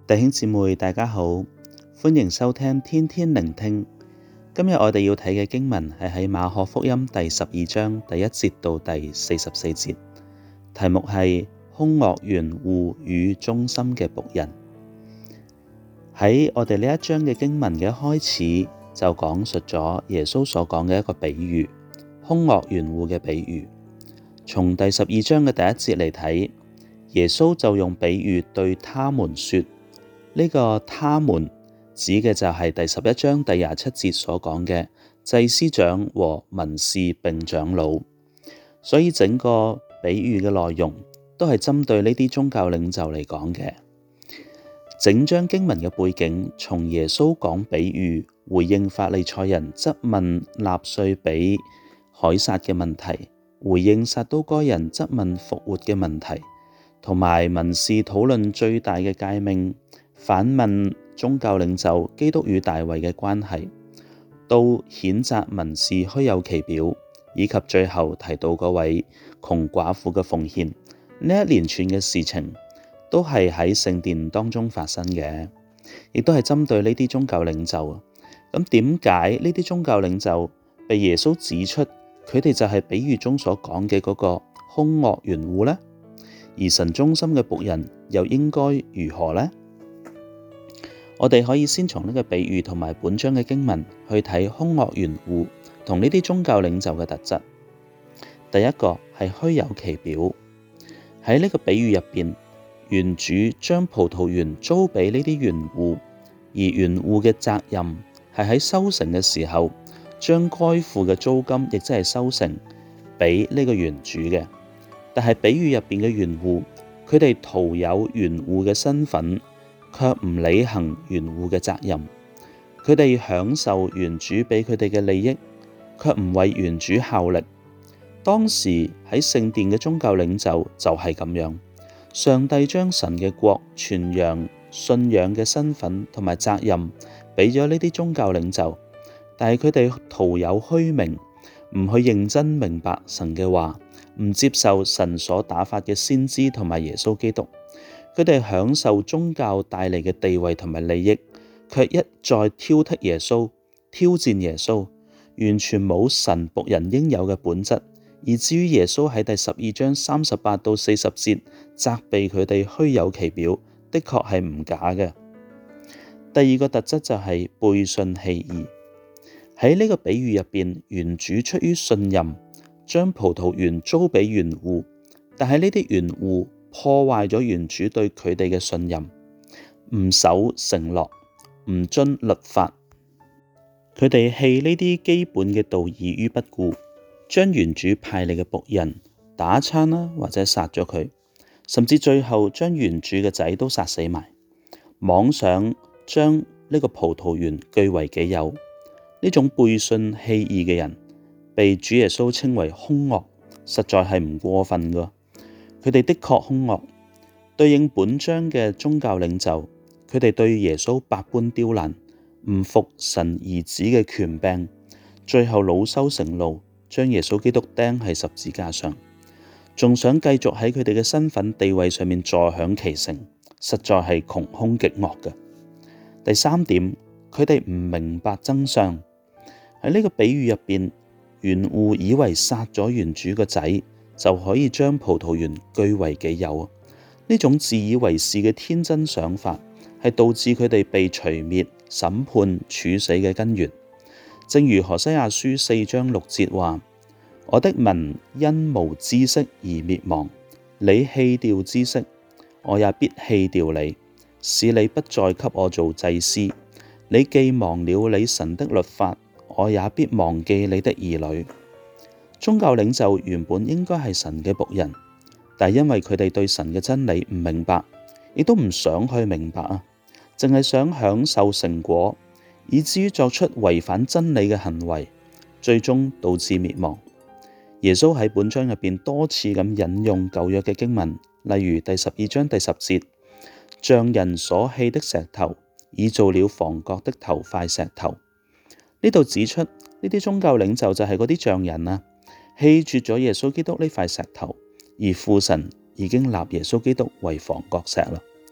弟兄姊妹大家好，歡迎收聽天天聆聽。今日我哋要睇嘅經文係喺馬可福音第12章第1節到第44節，題目係兇惡園戶與忠心嘅僕人。喺我哋呢一章嘅經文嘅一開始就講述咗耶穌所講嘅一個比喻，兇惡園戶嘅比喻。從第12章嘅第1節嚟睇，耶穌就用比喻對他們說，呢個他們指嘅就係第11章第27節所講嘅祭司長和文士並長老。所以整個比喻嘅內容都係針對呢啲宗教領袖嚟講嘅。整章經文嘅背景，從耶穌講比喻回應法利賽人質問納稅俾凱撒嘅問題，回應撒都該人質問復活嘅問題，同埋文士討論最大嘅誡命，反問宗教領袖基督與大衛嘅關係，到譴責文士虛有其表，以及最後提到嗰位窮寡婦嘅奉獻，呢一連串嘅事情都係喺聖殿當中發生嘅，亦都係針對呢啲宗教領袖。咁點解呢啲宗教領袖被耶穌指出佢哋就係比喻中所講嘅嗰個兇惡園戶呢？而神忠心嘅僕人又應該如何呢？我哋可以先從呢個比喻同埋本章嘅經文去睇兇惡園戶同呢啲宗教領袖嘅特質。第一個係虛有其表。喺呢個比喻入邊，園主將葡萄園租俾呢啲園戶，而園戶嘅責任係喺收成嘅時候將該付嘅租金，亦即係收成，俾呢個園主嘅。但係比喻入邊嘅園戶，佢哋徒有園戶嘅身份，卻唔履行園戶嘅責任。佢哋享受園主俾佢哋嘅利益，卻唔為園主效力。當時喺聖殿嘅宗教領袖就係咁樣。上帝將神嘅國傳揚信仰嘅身份同埋責任俾咗呢啲宗教領袖，但係佢哋徒有虛名，唔去認真明白神嘅話，唔接受神所打發嘅先知同埋耶穌基督。佢哋享受宗教帶嚟嘅地位同埋利益，卻一再挑剔耶穌，挑戰耶穌，完全冇神僕人應有嘅本質，以至於耶穌喺第12章38到40節責備佢哋虛有其表，的確係唔假嘅。第二個特質就係背信棄義。喺呢個比喻入邊，園主出於信任，將葡萄園租俾園戶，但係呢啲園戶破壞咗園主對佢哋嘅信任，唔守承諾，唔遵律法。佢哋棄呢啲基本嘅道義於不顧，將園主派嚟嘅僕人打餐啦，或者殺咗佢，甚至最後將園主嘅仔都殺死埋，妄想將呢個葡萄園據為己有。呢種背信棄義嘅人，被主耶穌稱為兇惡，實在係唔過分噶。佢哋的確兇惡。對應本章嘅宗教領袖，佢哋對耶穌百般刁難，唔服神兒子嘅權柄，最後惱羞成怒，將耶穌基督釘喺十字架上，仲想繼續喺佢哋嘅身份地位上面坐享其成，實在係窮兇極惡嘅。第三點，佢哋唔明白真相。喺呢個比喻入邊，園戶以為殺咗園主個仔就可以將葡萄園據為己有。呢種自以為是嘅天真想法，係導致佢哋被除滅、審判、處死嘅根源。正如何西阿書4章6節話：我的民因無知識而滅亡，你棄掉知識，我也必棄掉你，使你不再給我做祭司。你既忘了你神的律法，我也必忘記你的兒女。宗教領袖原本應該係神嘅僕人，但因為佢哋對神嘅真理唔明白，亦都唔想去明白啊，淨係想享受成果，以至於作出違反真理嘅行為，最終導致滅亡。耶穌喺本章入邊多次咁引用舊約嘅經文，例如第12章第10節，匠人所棄的石頭，已做了房角的頭塊石頭。呢度指出呢啲宗教領袖就係嗰啲匠人啊，棄絕咗耶穌基督呢塊石頭，而父神已經立耶穌基督為房角石啦。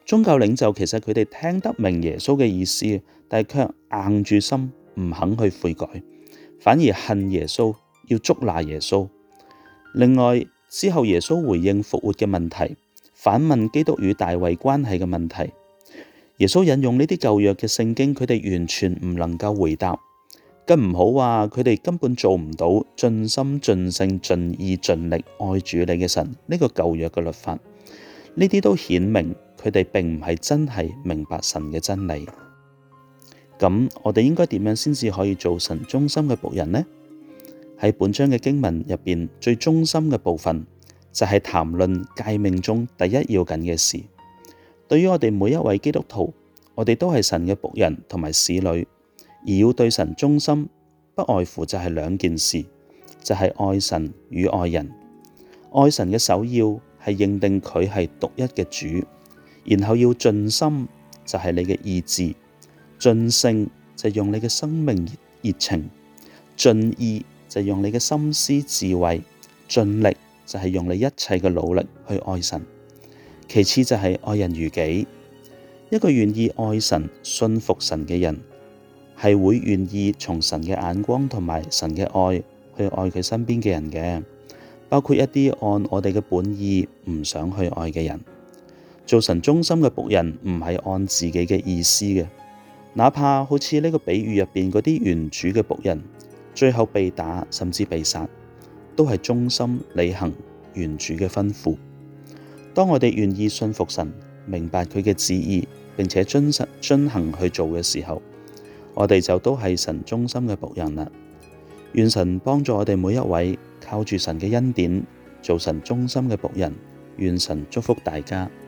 宗教領袖其實佢哋聽得明耶穌嘅意思，但係卻硬住心唔肯去悔改，反而恨耶穌，要捉拿耶穌。另外，之後耶穌回應復活嘅問題，反問基督與大衛關係嘅問題。耶穌引用呢啲舊約嘅聖經，佢哋完全唔能夠回答，更唔好話佢哋根本做唔到盡心盡性盡意盡力愛主你嘅神呢個舊約嘅律法。呢啲都顯明佢哋並唔係真係明白神嘅真理。咁我哋應該點樣先至可以做神忠心嘅僕人呢？喺本章嘅經文入邊，最忠心嘅部分就係談論誡命中第一要緊嘅事。對於我哋每一位基督徒，我哋都係神嘅僕人同埋使女，而要對神忠心，不外乎就係兩件事，就係愛神與愛人。愛神嘅首要係認定佢係獨一嘅主，然後要盡心，就係你嘅意志；盡性就用你嘅生命熱情；盡意就用你嘅心思智慧；盡力就係用你一切嘅努力去愛神。其次就係愛人如己。一個願意愛神、信服神嘅人，係會願意從神嘅眼光同埋神嘅愛去愛佢身邊嘅人嘅，包括一啲按我哋嘅本意唔想去愛嘅人。做神忠心嘅僕人唔係按自己嘅意思嘅，哪怕好似呢個比喻入邊嗰啲原主嘅僕人，最後被打甚至被殺，都係忠心履行原主嘅吩咐。當我哋願意信服神，明白佢嘅旨意，並且遵行去做嘅時候，我哋就都係神忠心嘅僕人啦。願神幫助我哋每一位靠住神嘅恩典，做神忠心嘅僕人。願神祝福大家。